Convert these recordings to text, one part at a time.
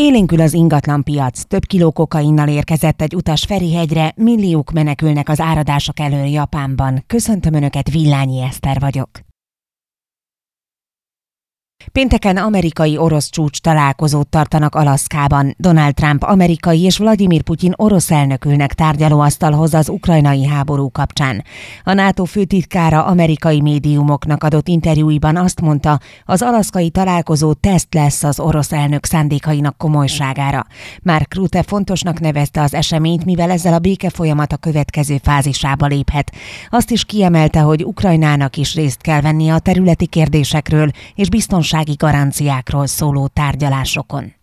Élénkül az ingatlanpiac, több kiló kokainnal érkezett egy utas Ferihegyre, milliók menekülnek az áradások elől Japánban. Köszöntöm Önöket, Villányi Eszter vagyok. Pénteken amerikai-orosz csúcs találkozót tartanak Alaszkában. Donald Trump amerikai és Vladimir Putyin orosz elnök ülnek tárgyalóasztalhoz az ukrajnai háború kapcsán. A NATO főtitkára amerikai médiumoknak adott interjúiban azt mondta, az alaszkai találkozó teszt lesz az orosz elnök szándékainak komolyságára. Mark Rutte fontosnak nevezte az eseményt, mivel ezzel a békefolyamat a következő fázisába léphet. Azt is kiemelte, hogy Ukrajnának is részt kell vennie a területi kérdésekről és biztonsági garanciákról szóló tárgyalásokon.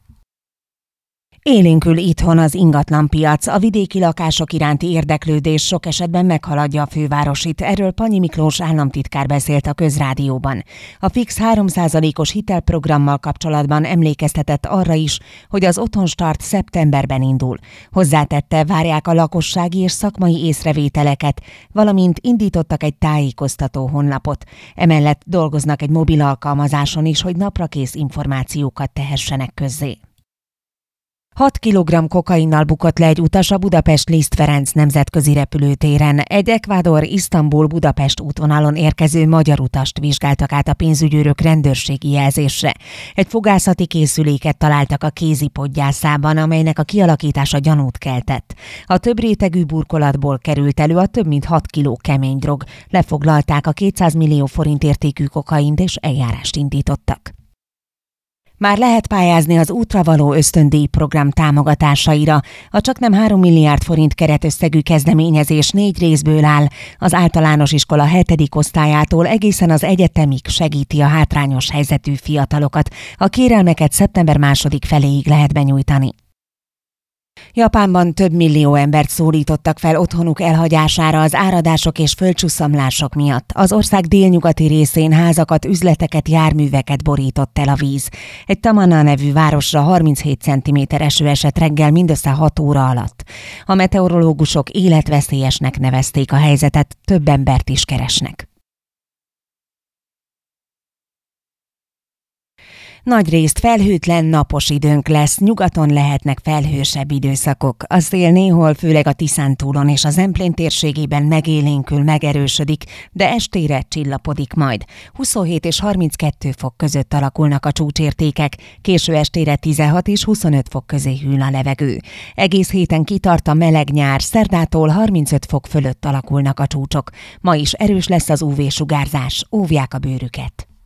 Élénkül itthon az ingatlanpiac, a vidéki lakások iránti érdeklődés sok esetben meghaladja a fővárosit. Erről Panyi Miklós államtitkár beszélt a Közrádióban. A fix 3%-os hitelprogrammal kapcsolatban emlékeztetett arra is, hogy az Otthonstart szeptemberben indul. Hozzátette, várják a lakossági és szakmai észrevételeket, valamint indítottak egy tájékoztató honlapot. Emellett dolgoznak egy mobil alkalmazáson is, hogy naprakész információkat tehessenek közzé. 6 kg kokainnal bukott le egy utas a Budapest-Liszt Ferenc nemzetközi repülőtéren. Egy Ecuador-Isztambul-Budapest útvonalon érkező magyar utast vizsgáltak át a pénzügyőrök rendőrségi jelzésre. Egy fogászati készüléket találtak a kézipodgyászában, amelynek a kialakítása gyanút keltett. A több rétegű burkolatból került elő a több mint 6 kg kemény drog. Lefoglalták a 200 millió forint értékű kokaint és eljárást indítottak. Már lehet pályázni az útra való ösztöndíj program támogatásaira. A csaknem 3 milliárd forint keretösszegű kezdeményezés 4 részből áll. Az általános iskola 7. osztályától egészen az egyetemig segíti a hátrányos helyzetű fiatalokat. A kérelmeket szeptember 2. feléig lehet benyújtani. Japánban több millió embert szólítottak fel otthonuk elhagyására az áradások és földcsusszamlások miatt. Az ország délnyugati részén házakat, üzleteket, járműveket borított el a víz. Egy Tamana nevű városra 37 cm eső esett reggel mindössze 6 óra alatt. A meteorológusok életveszélyesnek nevezték a helyzetet, több embert is keresnek. Nagyrészt felhőtlen, napos időnk lesz, nyugaton lehetnek felhősebb időszakok. A szél néhol, főleg a Tiszántúlon és a Zemplén térségében megélénkül, megerősödik, de estére csillapodik majd. 27 és 32 fok között alakulnak a csúcsértékek, késő estére 16 és 25 fok közé hűl a levegő. Egész héten kitart a meleg nyár, szerdától 35 fok fölött alakulnak a csúcsok. Ma is erős lesz az UV-sugárzás, óvják a bőrüket.